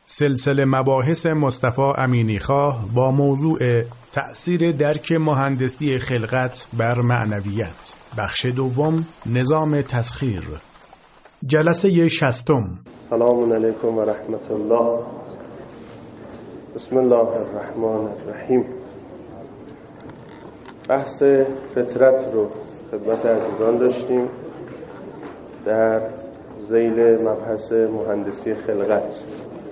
سلسله مباحث مصطفی امینیخواه با موضوع تأثیر درک مهندسی خلقت بر معنویت، بخش دوم، نظام تسخیر، جلسه 60. سلام علیکم و رحمت الله. بسم الله الرحمن الرحیم. بحث فطرت رو خدمت عزیزان داشتیم در ذیل مبحث مهندسی خلقت.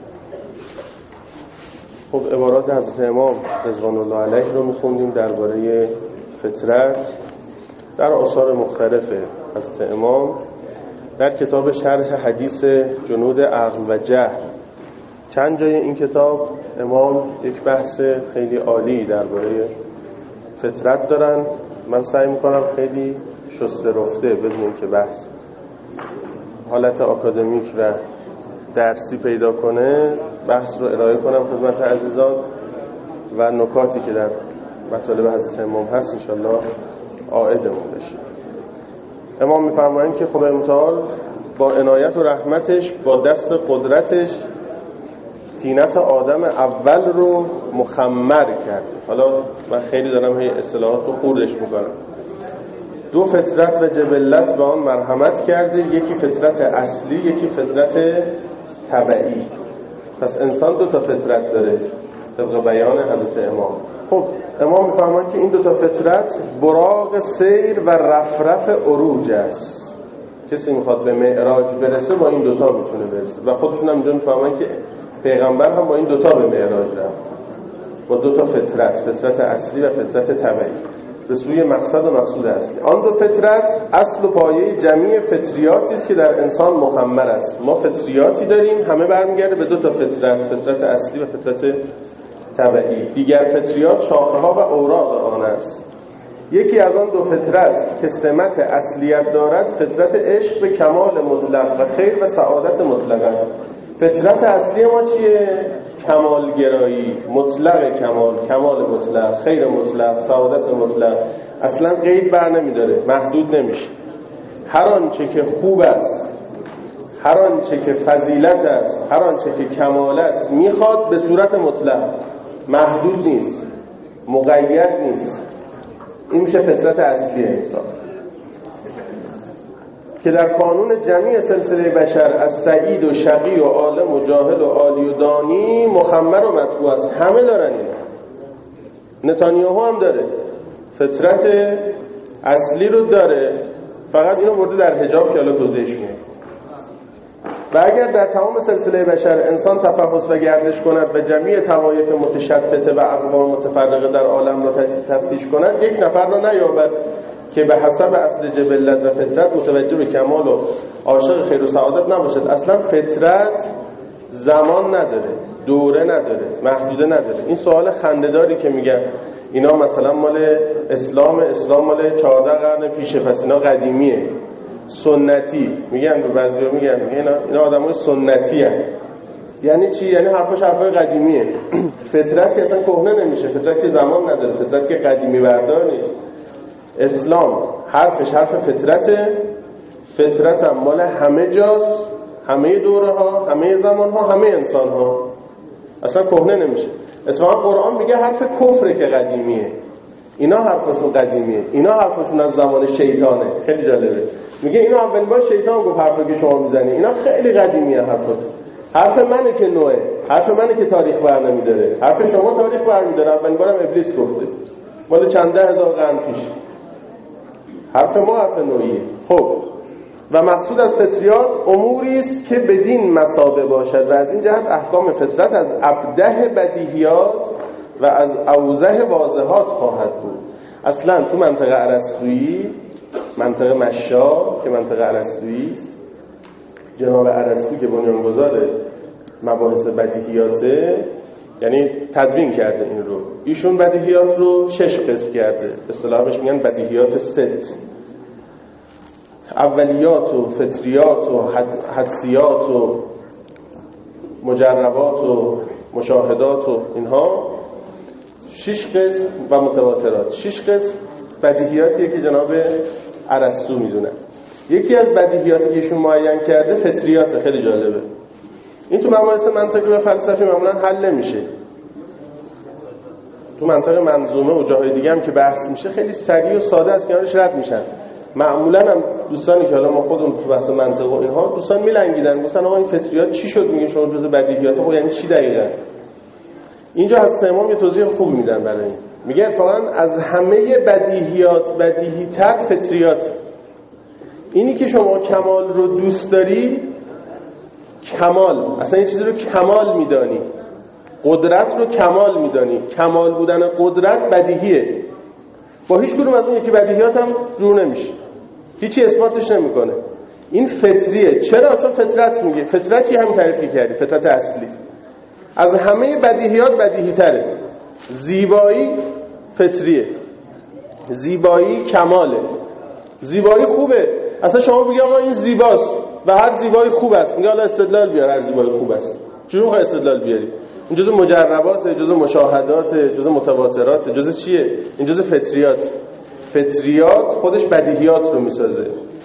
خب عبارات حضرت امام رضوان الله علیه رو میخوندیم درباره فطرت در آثار مختلف حضرت امام در کتاب شرح حدیث جنود عقل و جهل. چند جای این کتاب امام یک بحث خیلی عالی درباره فطرت دارن. من سعی میکنم خیلی شسته رفته بدون اینکه بحث حالت آکادمیک و درسی پیدا کنه بحث رو ارائه کنم خدمت عزیزان و نکاتی که در مطالب حضرت امام هست انشالله عائدمون بشه. امام میفرمایند که خدای متعال با عنایت و رحمتش با دست قدرتش طینت آدم اول رو مخمر کرد. حالا من خیلی دارم هی اصطلاحات رو خوردش میکنم. دو فطرت و جبلت به آن مرحمت کرده، یکی فطرت اصلی یکی فطرت تبعی. پس انسان دو تا فطرت داره طبق بیان حضرت امام. خب امام میفرمایند که این دو تا فطرت براق سیر و رفرف عروج است. کسی میخواد به معراج برسه با این دوتا میتونه برسه و خودشون هم اینجا میفرمایند که پیغمبر هم با این دوتا به معراج رفت، با دو تا فطرت اصلی و فطرت تبعی به سوی مقصد و مقصود اصلی. آن دو فطرت اصل و پایه جمعی فطریاتی است که در انسان مخمر است. ما فطریاتی داریم، همه برمیگرده به دو تا فطرت اصلی و فطرت تبعی. دیگر فطریات شاخه‌ها و اوراق آن است. یکی از آن دو فطرت که سمت اصلیت دارد فطرت عشق به کمال مطلق و خیر و سعادت مطلق است. فطرت اصلی ما چیه؟ کمالگرایی، مطلق کمال مطلق، خیر مطلق، سعادت مطلق. اصلا قید بر نمیداره، محدود نمیشه. هر آنچه که خوب است، هر آنچه که فضیلت است، هر آنچه که کمال است میخواد به صورت مطلق، محدود نیست، مقید نیست. این میشه فطرت اصلی انسان که در کانون جمعی سلسله بشر از سعید و شقی و عالم و جاهل و عالی و دانی مخمر و مطبوع است. همه دارن اینا. نتانیاهو هم داره، فطرت اصلی رو داره، فقط اینو برده در حجاب که حالا توضیحش میاد. و اگر در تمام سلسله بشر انسان تفحص و گردش کند و جمعی طوایف متشتته و اقوام متفرقه در عالم را تفتیش کند، یک نفر را نیابد که به حسب اصل جبلت و فطرت متوجه به کمال و عاشق خیر و سعادت نباشد. اصلا فطرت زمان نداره، دوره نداره، محدوده نداره. این سوال خنده‌داری که میگن اینا مثلا مال اسلام مال 14 قرن پیشه، پس اینا قدیمیه، سنتی میگن، به بعضیا میگن اینا آدمای سنتی هستن. یعنی چی؟ یعنی حرفای قدیمیه. فطرت که اصلا کهنه نمیشه، فطرت که زمان نداره، فطرت که قدیمی بردار نیست. اسلام حرفش حرف فطرته. فطرت هم مال همه جاست، همه دوره ها، همه زمان ها، همه انسان ها، اصلا کهنه نمیشه. اتفاقا قرآن میگه حرف کفره که قدیمیه. اینا حرفشون قدیمیه، اینا حرفشون از زمان شیطانه. خیلی جالبه، میگه اینا اولین بار شیطان گفت حرفی که شما میزنی، اینا خیلی قدیمیه حرفات. حرف منه که نوعه، حرف منه که تاریخ بر نمیداره، حرف شما تاریخ بر میداره. اولین بارم ابلیس گفته، مال چند ده هزار قرن پیش. حرف ما حرف نوعیه. خب و مقصود از فطریات اموری است که بدین مثابه باشد و از این جهت احکام فطرت از ابده بدیهیات و از اوضح واضحات خواهد بود. اصلا تو منطقه ارسطویی، منطقه مشا که منطقه ارسطویی است، جناب ارسطو که بنیانگذار مباحث بدیهیاته، یعنی تدوین کرده این رو. ایشون بدیهیات رو 6 قسم کرده، اصطلاحاً بهش میگن بدیهیات ست. اولیات و فطریات و حدسیات و مجربات و مشاهدات و اینها 6 قسم و متواترات. 6 قسم بدیهیاتیه که جناب ارسطو میدونه. یکی از بدیهیاتی که ایشون معین کرده فطریات. خیلی جالبه. این تو مباحث منطقی و فلسفی معمولا حل نمیشه. تو منطق منظومه و جاهای دیگه هم که بحث میشه خیلی سریع و ساده از کنارش رد میشن. معمولا هم دوستانی که حالا ما خودمون تو بحث منطق و اینها دوستان میلنگیدن، گفتن آقا این فطریات چی شد میگه شما جزء بدیهیات؟ خب یعنی چی دقیقاً؟ اینجا از امام یه توضیح خوب میدن برای این. میگه اتفاقا از همه بدیهیات بدیهی‌تر فطریات. اینی که شما کمال رو دوست داری، کمال اصلا یه چیزی رو کمال میدانی، قدرت رو کمال میدانی، کمال بودن قدرت بدیهیه، با هیچ کدوم از اون یکی بدیهیات هم جور نمیشه، هیچی اثباتش نمیکنه. این فطریه. چرا؟ چون فطرت میگه. فطرتی همین تعریف که کردی، فطرت اصلی از همه بدیهیات بدیهی تره. زیبایی فطریه، زیبایی کماله، زیبایی خوبه. اصلا شما بگی آقا این زیباست و هر زیبایی خوب است، میگه حالا استدلال بیار هر زیبایی خوب است. چجوری میخوای استدلال بیاری؟ این جزء مجربات، جزء مشاهدات، جزء متواترات، جزء چیه؟ این جزء فطریات. فطریات خودش بدیهیات رو میسازه.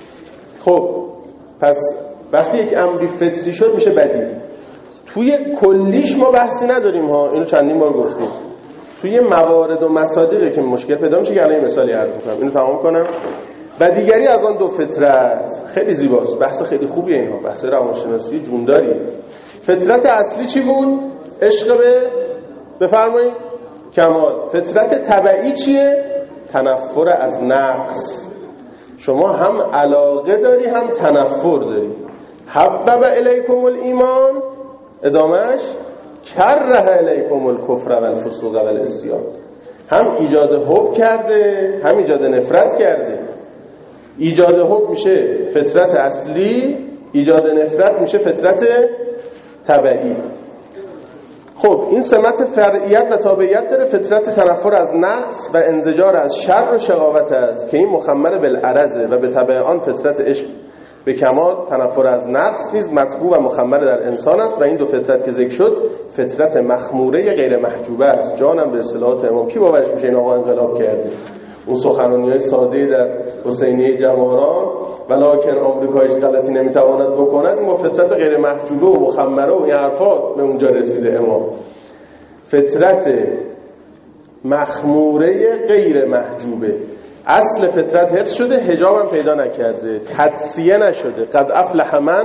خب پس وقتی یک امری فطری شد میشه بدیهی. توی کلیش ما بحثی نداریم ها، اینو چندین بار گفتیم. توی موارد و مصادیقی که مشکل پیدا میشه که الان این مثالی عرض می‌کنم اینو تمام کنم. و دیگری از آن دو فطرت خیلی زیباست، بحث خیلی خوبیه اینها، بحث روانشناسی جونداری. فطرت اصلی چی بود؟ عشق به بفرمایید کمال. فطرت تبعی چیه؟ تنفر از نقص. شما هم علاقه داری هم تنفر داری. حبب الیکم الایمان، ادامهش کره الیکم الکفر و الفسوق و العصیان. هم ایجاد حب کرده هم ایجاد نفرت کرده. ایجاد حب میشه فطرت اصلی، ایجاد نفرت میشه فطرت تبعی. خب این سمت فرعیت و تابعیت داره. فطرت تنفر از نقص و انزجار از شر و شقاوت است که این مخمر بالعرضه و به تبع آن فطرت عشق به کمال تنفر از نقص نیز مطبوع و مخمر در انسان است و این دو فطرت که ذکر شد فطرت مخموره غیر محجوبه است. جانم به اصطلاحات امام کی باورش میشه این آقا انقلاب کرده؟ اون سخنرانی‌های ساده در حسینیه جماران ولکن آمریکا هیچ غلطی نمیتواند بکند، این با فطرت غیر محجوبه و مخمره و این حرفا به اونجا رسیده. امام فطرت مخموره غیر محجوبه، اصل فطرت حفظ شده، حجاب هم پیدا نکرده، تدسیه نشده. قد افلح من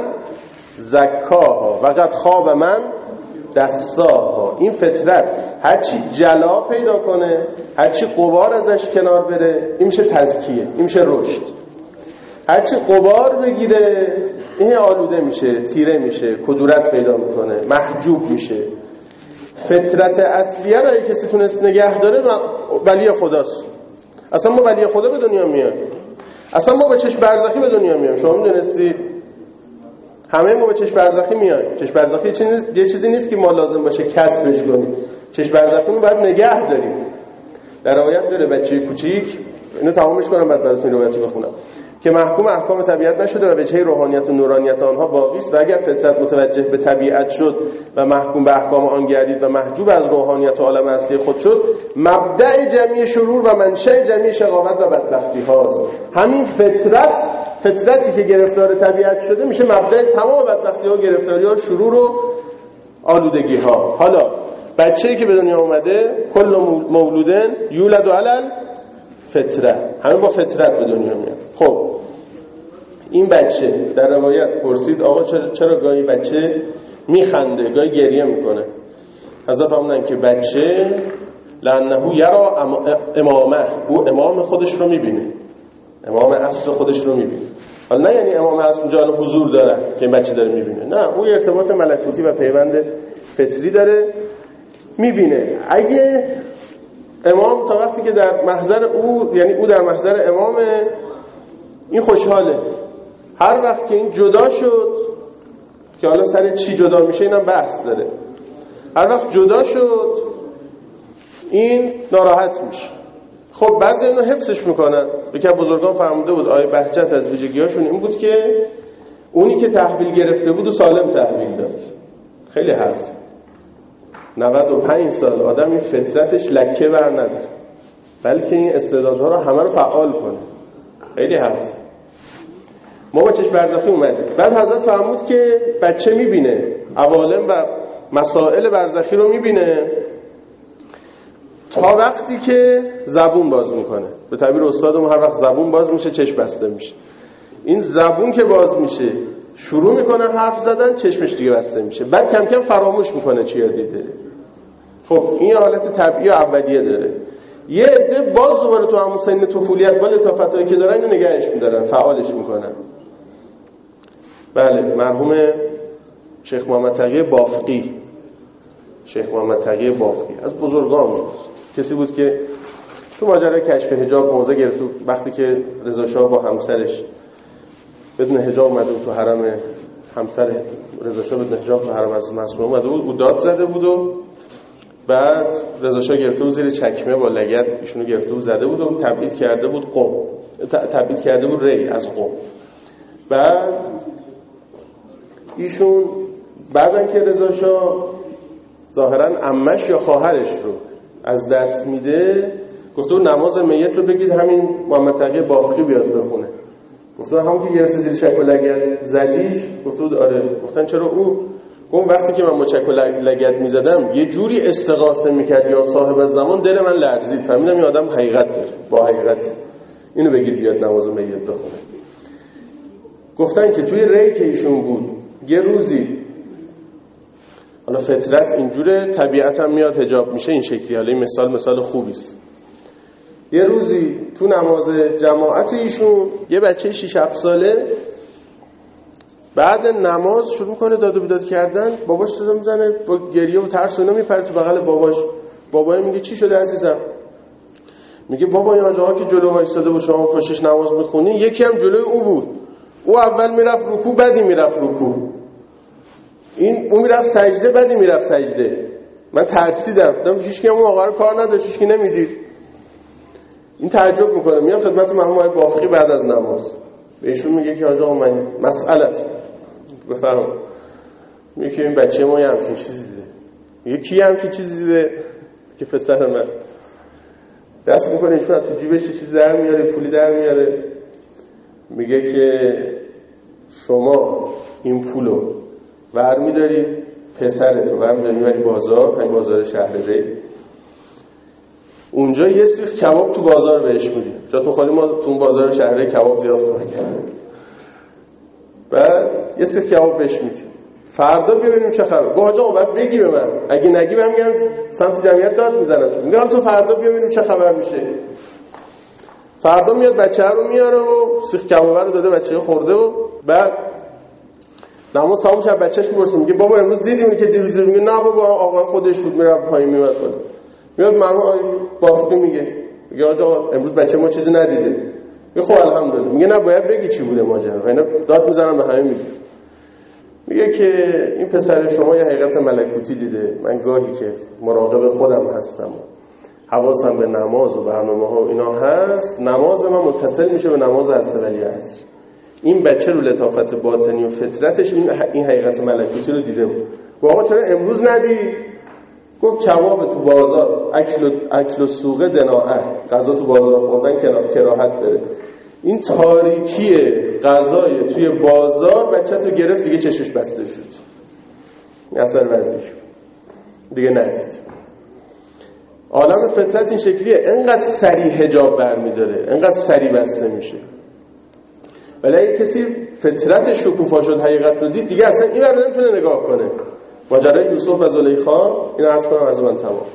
زکاها و قد خاب من دساها. این فطرت هرچی جلا پیدا کنه، هرچی غبار ازش کنار بره، این میشه تزکیه، این میشه رشد. هرچی غبار بگیره این آلوده میشه، تیره میشه، کدورت پیدا میکنه، محجوب میشه. فطرت اصلیه را اگه کسی تونست نگه داره ولی خداست. اصلا ما ولی خدا به دنیا میایم، اصلا ما به چشم برزخی به دنیا میایم. شما میدونستید همه ما به چشم برزخی میایم. چشم برزخی یه چیزی نیست که ما لازم باشه کسبش کنیم. چشم برزخی رو باید نگه داریم. در روایت داره بچه کوچیک، اینو تمامش کنم بعد براتون روایتی بخونم، که محکوم احکام طبیعت نشده و وجهه روحانیت و نورانیت آنها باقی است و اگر فطرت متوجه به طبیعت شد و محکوم به احکام آن گردید و محجوب از روحانیت و عالم اصلی خود شد، مبدأ جمعی شرور و منشأ جمعی شقاوت و بدبختی هاست. همین فطرتی که گرفتار طبیعت شده میشه مبدأ تمام بدبختی ها، گرفتاری ها، شرور و آلودگی ها. حالا بچه‌ای که به دنیا اومده کل مولودن یولد علل فطره، همه با فطرت به دنیا میاد. خب این بچه در روایت پرسید آقا چرا گاهی بچه میخنده گاهی گریه میکنه؟ حضرت فرمودن که بچه لانه یرا امامه، او امام خودش رو میبینه، امام اصل خودش رو میبینه. حالا نه یعنی امام اصل اونجا حضور داره که این بچه داره میبینه، نه، او ارتباط ملکوتی و پیوند فطری داره، میبینه. اگه امام تا وقتی که در محضر او، یعنی او در محضر امامه، این خوشحاله. هر وقت که این جدا شد، که حالا سر چی جدا میشه اینم بحث داره، هر وقت جدا شد این ناراحت میشه. خب بعضی اینو حفظش میکنن. یکی از بزرگان فرموده بود آیه بهجت از ویژگی‌هاشون این بود که اونی که تحویل گرفته بود و سالم تحویل داد. خیلی حرف 95 سال آدم این فطرتش لکه بر نداره، بلکه این استعدادها رو همه رو فعال کنه. خیلی حرف. ما با چشم برزخی اومدیم. بعد حضرت فرمود که بچه میبینه عوالم و مسائل برزخی رو میبینه تا وقتی که زبون باز میکنه. به تعبیر استادم هر وقت زبون باز میشه چشم بسته میشه. این زبون که باز میشه شروع میکنه حرف زدن، چشمش دیگه بسته میشه، بعد کم کم فراموش میکنه چی رو دیده. خب این حالت طبیعی و اولیه داره. یه عده باز دوباره تو همون سن طفولیت با لطافتایی که دارن اینو نگهش میدارن، فعالش میکنن. بله، مرحوم شیخ محمد تقی بافقی، شیخ محمد تقی بافقی از بزرگان بود. کسی بود که تو ماجرای کشف حجاب موضع گرفت. وقتی که رضا شاه با همسرش بدون حجاب اومده بود تو حرم، همسر رضا شاه بدون حجاب تو حرم از معصومه اومده بود، او داد زده بود و بعد رضا شاه گرفته بود زیر چکمه با لگد ایشونو گرفته بود زده بود و تبعید کرده بود قم، تبعید کرده بود ری از قم. بعد ایشون بعدن که رضا شاه ظاهرا عمش یا خواهرش رو از دست میده، گفته بود نماز میت رو بگید همین محمد تقی بافقی بیاد بخونه. گفته همون که گرفته زیر چک و لگد زدیش؟ گفته بود آره. گفتن چرا او؟ گفت وقتی که من با چک و لگد میزدم یه جوری استغاثه میکرد یا صاحب الزمان، دل من لرزید، فهمیدم این آدم حقیقت داره، با حقیقت. اینو بگید بیاد نماز میت بخونه. گفتن که توی ری که ایشون بود یه روزی، حالا فطرت اینجوره، طبیعت هم میاد حجاب میشه این شکلی، حالا این مثال خوبی است. یه روزی تو نماز جماعت ایشون یه بچه 6-7 ساله بعد نماز شروع میکنه داد و بیداد کردن، باباش صدا میزنه با گریه و ترس و اینا، میپره تو بغل باباش. بابا میگه چی شده عزیزم؟ میگه بابا این آجاها که جلو وایساده و شما پشتش نماز میخونی یکی هم جلوی او بود، او اول میرفت رکوع بعدی میرفت رکوع، اون میرفت سجده بعدی میرفت سجده. من ترسیدم، دیدم هیچ کی اون آقا رو کار نداشت، هیچ کی نمیدید. این تعجب میکنه، میام خدمت مرحوم آقای بافقی بعد از نماز، بهشون میگه که آقا من مسئلت بفرمایید. میگه که این بچه ما یه همچین چیزی دیده. میگه کی همچین چیزی دیده؟ که پسر من. دست میکنه ایشون از تو جیبش چیز در میاره، پولی در میاره، میگه که شما این پولو برمیداری پسرتو برمیداری میبری بازار، همین بازار شهر ری، اونجا یه سیخ کباب تو بازار بهش میدی. جاتون خالی، ما تو اون بازار شهر ری کباب زیاد خوردیم. بعد یه سیخ کباب بهش میدی، فردا ببینیم چه خبر. گفت آقا بعد بگی به من، اگه نگی من میگم سمت جمعیت داد میزنم. میگم تو فردا ببینیم چه خبر میشه. فردا میاد بچه رو میاره و سیخ کباب رو داده، بچه خورده و بعد نماز تموم شد بچه‌ش میپرسه، میگه بابا امروز دیدی اونی که دیروز؟ میگه نه بابا آقا خودش بود، میره پایین میاد بالا. میاد مرحوم بافقی میگه آقا امروز بچه ما چیزی ندیده. میگه خب الحمدلله. میگه نه باید بگی چی بوده ماجرا. اینا داد میزنن به همه. میگه که این پسر شما یه حقیقت ملکوتی دیده. من گاهی که مراقب خودم هستم، حواسم به نماز و برنامه‌ها و اینا هست، نماز من متصل میشه به نماز عصر ولی عصر. این بچه رو لطافت باطنی و فطرتش این حقیقت ملکوتی رو دیده بود. آقا چرا امروز ندید؟ گفت کباب تو بازار، اکل و سوق دناعه، غذا تو بازار خوردن کراهت داره. این تاریکی غذای توی بازار بچه تو گرفت، دیگه چشمش بسته شد، این اثر وضعی شد، دیگه ندید. عالم فطرت این شکلیه، انقدر سریع حجاب برمیداره، انقدر سریع بسته میشه. ولی اگه کسی فطرتش شکوفا شد، حقیقت رو دید، دیگه اصلا این رو نمیتونه نگاه کنه. ماجرای یوسف و زلیخا، این عرض کنم از من تمام.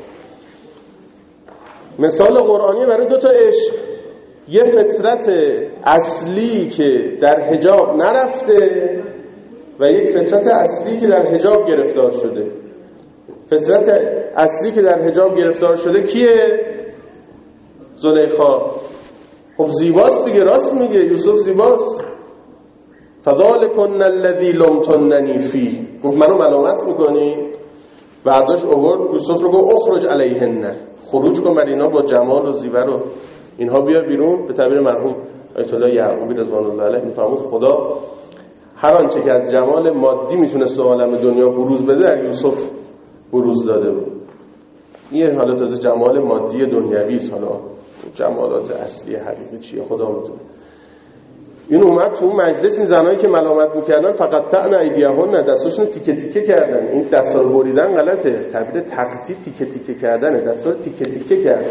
مثال قرآنی برای دو تا عشق، یه فطرت اصلی که در حجاب نرفته و یک فطرت اصلی که در حجاب گرفتار شده. فطرت اصلی که در حجاب گرفتار شده کیه؟ زلیخا. خب زیباست دیگه، راست میگه، یوسف زیباست. فذالکن الذی لمتننی فیه، گفت منو ملامت میکنی؟ برداشت آورد یوسف رو گفت اخرج علیهن، خروج کن بر اینا با جمال و زیور و اینها بیا بیرون. به تعبیر مرحوم آیت الله یعقوبی رضوان الله علیه میفرمود خدا هر آنچه که از جمال مادی میتونست تو عالم دنیا بروز بده در یوسف بروز داده بود. این حالا تازه جمال مادی دنیوی است، حالا جمالات اصلی حقیقی چیه خدا میدونه. این اومد تو اون مجلس، این زنایی که ملامت میکردن فقط تعنی ایدیه‌هن، دستاشون تیکه تیکه کردن. این دستا رو بریدن غلطه، تعبیر تقطیع تیکه تیکه کردنه، دستا رو تیکه تیکه کردن.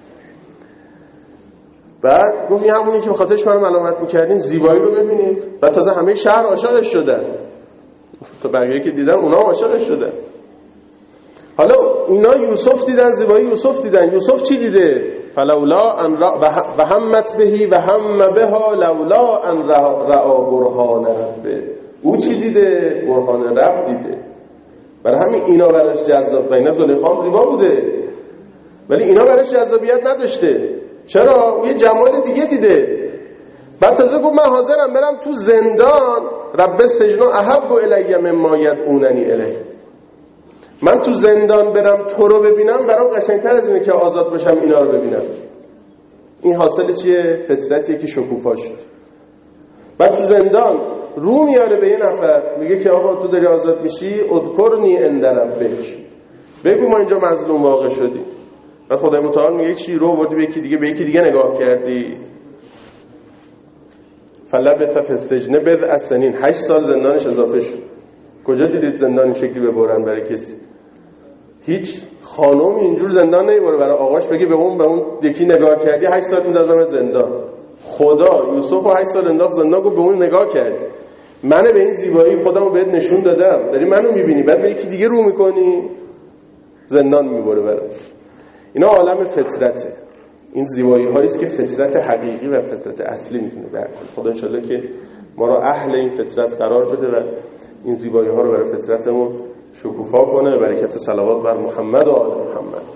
بعد گفت این همونی که به خاطرش منو ملامت میکردین، زیبایی رو ببینید. و تازه همه شهر عاشقش شدن، تا بقیه که دیدن اونا عاشقش شدن. حالا اینا یوسف دیدن، زیبایی یوسف دیدن. یوسف چی دیده؟ فلولا ان و همت بهی و هم بها لولا ان رأى برهان ربه. او چی دیده؟ برهان رب دیده. برای همین اینا براش جذاب. اینا زلیخا زیبا بوده ولی اینا براش جذابیت نداشته. چرا؟ او یه جمال دیگه دیده. بعد تازه گفت من حاضرم برم تو زندان، رب سجن احب الی مما یدعوننی الیه. من تو زندان برم تو رو ببینم برام قشنگتر از اینه که آزاد باشم اینا رو ببینم. این حاصل چیه؟ فطرتیه که شکوفا شد. بعد تو زندان رو میاره به یه نفر، میگه که آقا تو داری آزاد میشی، اذکرنی عند ربک، بگو ما اینجا مظلوم واقع شدیم. و خدای متعال میگه چی؟ رو وردی به یکی دیگه نگاه کردی. فلبث فی السجن بضع سنین، 8 سال زندانش اضافه شد. کجا دیدید زندان این شکلی ببرن برای کسی؟ هیچ خانومی اینجور زندان نمیبره برای آقاش بگی به اون یکی نگاه کردی 8 سال میندازم زندان. خدا یوسف 8 سال انداخت زندان، گفت به اون نگاه کرد، من به این زیبایی خودمو بهت نشون دادم، داری منو میبینی، بعد به یکی دیگه رو میکنی، زندان میبره براش. اینا عالم فطرته. این زیبایی هایی است که فطرت حقیقی و فطرت اصلی میتونه درک کنه. خدا ان شاءالله که ما رو اهل این فطرت قرار بده و این زیبایی ها رو برای فطرتمون شکوفا کنه. برکت صلوات بر محمد و آل محمد.